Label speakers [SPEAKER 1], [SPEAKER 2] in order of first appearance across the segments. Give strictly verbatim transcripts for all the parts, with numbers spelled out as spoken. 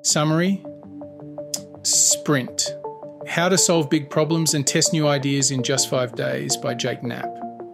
[SPEAKER 1] Summary: Sprint. How to Solve Big Problems and Test New Ideas in Just Five Days by Jake Knapp.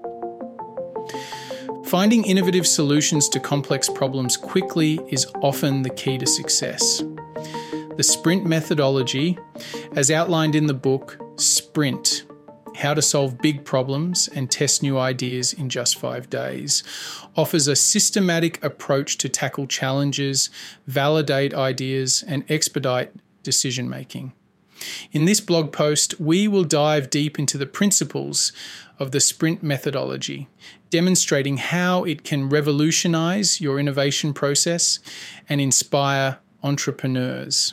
[SPEAKER 1] Finding innovative solutions to complex problems quickly is often the key to success. The Sprint methodology, as outlined in the book Sprint, How to Solve Big Problems and Test New Ideas in Just Five Days, offers a systematic approach to tackle challenges, validate ideas, and expedite decision-making. In this blog post, we will dive deep into the principles of the Sprint methodology, demonstrating how it can revolutionize your innovation process and inspire entrepreneurs.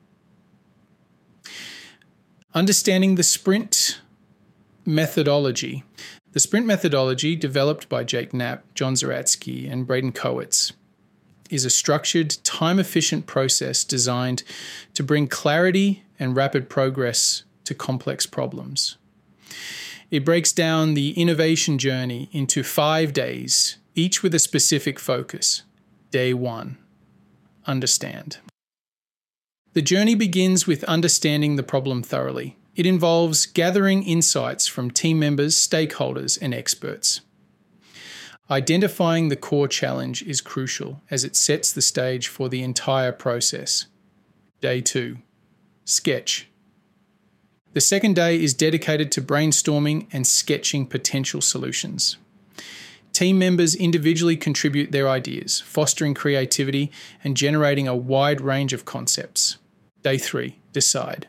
[SPEAKER 1] Understanding the Sprint methodology. The Sprint methodology, developed by Jake Knapp, John Zeratsky, and Braden Kowitz, is a structured, time-efficient process designed to bring clarity and rapid progress to complex problems. It breaks down the innovation journey into five days, each with a specific focus. Day one, understand. The journey begins with understanding the problem thoroughly. It involves gathering insights from team members, stakeholders, and experts. Identifying the core challenge is crucial as it sets the stage for the entire process. Day two, sketch. The second day is dedicated to brainstorming and sketching potential solutions. Team members individually contribute their ideas, fostering creativity and generating a wide range of concepts. Day three, decide.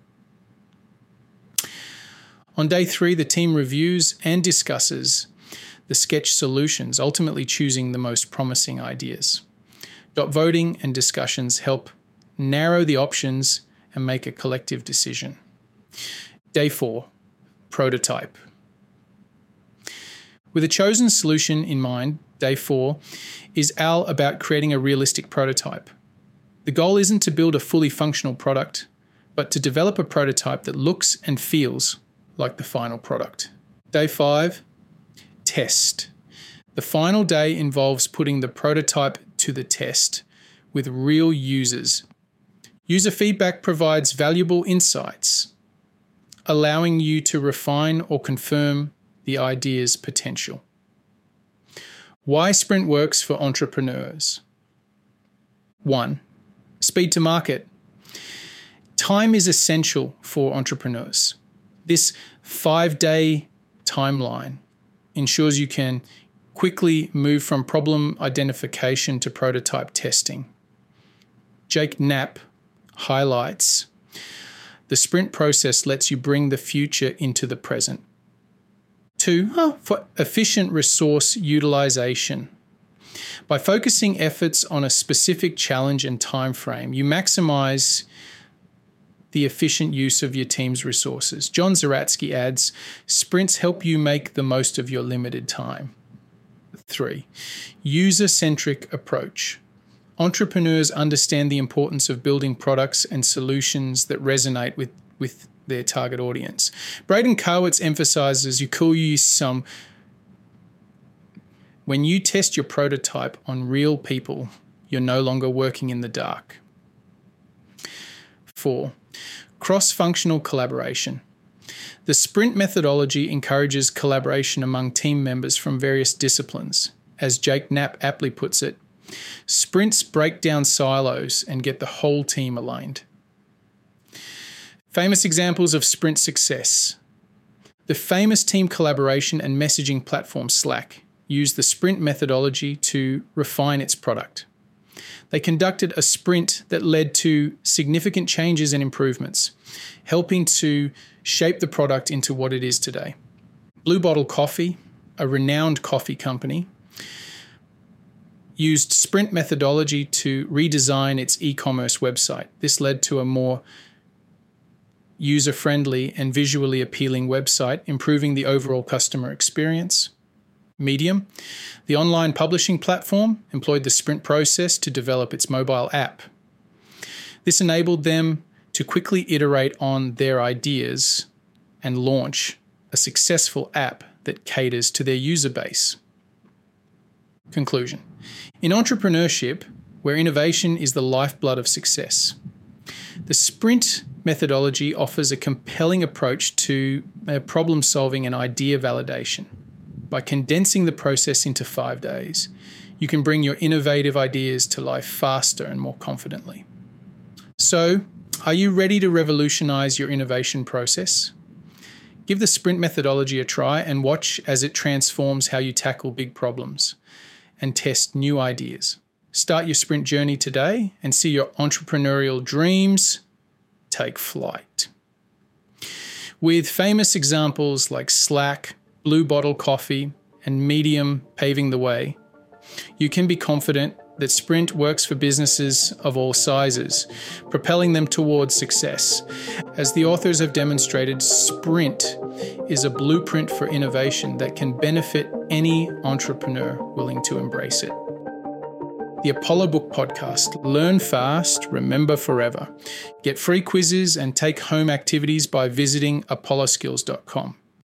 [SPEAKER 1] On day three, the team reviews and discusses the sketch solutions, ultimately choosing the most promising ideas. Dot voting and discussions help narrow the options and make a collective decision. Day four, prototype. With a chosen solution in mind, day four is all about creating a realistic prototype. The goal isn't to build a fully functional product, but to develop a prototype that looks and feels like the final product. Day five, test. The final day involves putting the prototype to the test with real users. User feedback provides valuable insights, allowing you to refine or confirm the idea's potential. Why Sprint works for entrepreneurs. One, speed to market. Time is essential for entrepreneurs. This five-day timeline ensures you can quickly move from problem identification to prototype testing. Jake Knapp highlights the Sprint process lets you bring the future into the present. Two, oh, for efficient resource utilization. By focusing efforts on a specific challenge and time frame, you maximize the efficient use of your team's resources. John Zeratsky adds, sprints help you make the most of your limited time. Three, user-centric approach. Entrepreneurs understand the importance of building products and solutions that resonate with, with their target audience. Braden Kowitz emphasizes you could use some when you test your prototype on real people, you're no longer working in the dark. Four, cross-functional collaboration. The Sprint methodology encourages collaboration among team members from various disciplines. As Jake Knapp aptly puts it, sprints break down silos and get the whole team aligned. Famous examples of sprint success. The famous team collaboration and messaging platform Slack used the Sprint methodology to refine its product. They conducted a sprint that led to significant changes and improvements, helping to shape the product into what it is today. Blue Bottle Coffee, a renowned coffee company, used Sprint methodology to redesign its e-commerce website. This led to a more user-friendly and visually appealing website, improving the overall customer experience. Medium, the online publishing platform, employed the Sprint process to develop its mobile app. This enabled them to quickly iterate on their ideas and launch a successful app that caters to their user base. Conclusion. In entrepreneurship, where innovation is the lifeblood of success. The sprint methodology offers a compelling approach to problem solving and idea validation. By condensing the process into five days, you can bring your innovative ideas to life faster and more confidently. So, are you ready to revolutionize your innovation process? Give the sprint methodology a try and watch as it transforms how you tackle big problems and test new ideas. Start your sprint journey today and see your entrepreneurial dreams take flight. With famous examples like Slack, Blue Bottle Coffee, and Medium paving the way, you can be confident that Sprint works for businesses of all sizes, propelling them towards success. As the authors have demonstrated, Sprint is a blueprint for innovation that can benefit any entrepreneur willing to embrace it. The Apollo Book Podcast. Learn fast, remember forever. Get free quizzes and take home activities by visiting apollo skills dot com.